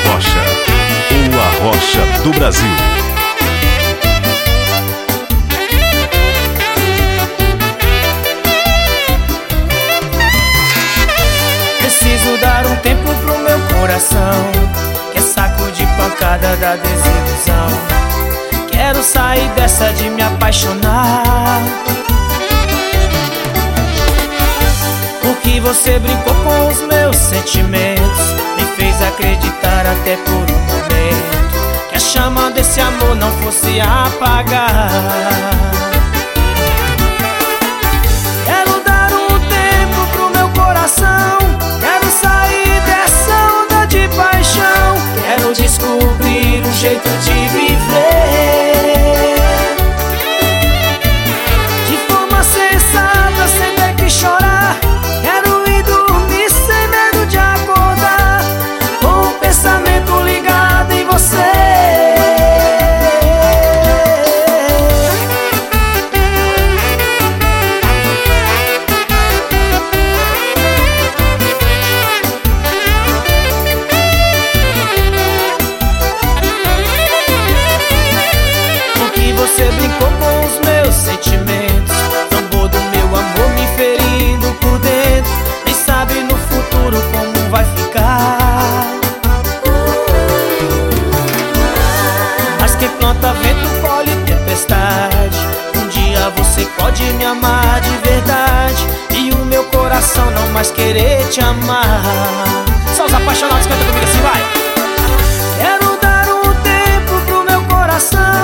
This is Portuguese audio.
Arrocha, o Arrocha do Brasil. Preciso dar um tempo pro meu coração, que é saco de pancada da desilusão. Quero sair dessa de me apaixonar, porque você brincou com os meus sentimentos, me fez acreditar até por um momento que a chama desse amor não fosse apagar. Quero dar um tempo pro meu coração, quero sair dessa onda de paixão, quero descobrir um jeito de viver de forma sensata, sem ter que chorar. Quero ir dormir sem medo de acordar, com o pensamento ligado em você. Você brincou com os meus sentimentos, zombou do meu amor, me ferindo por dentro. Nem sabe no futuro como vai ficar. Mas quem planta vento colhe tempestade. Um dia você pode me amar de verdade e o meu coração não mais querer te amar. Só os apaixonados cantam comigo assim, vai! Quero dar um tempo pro meu coração,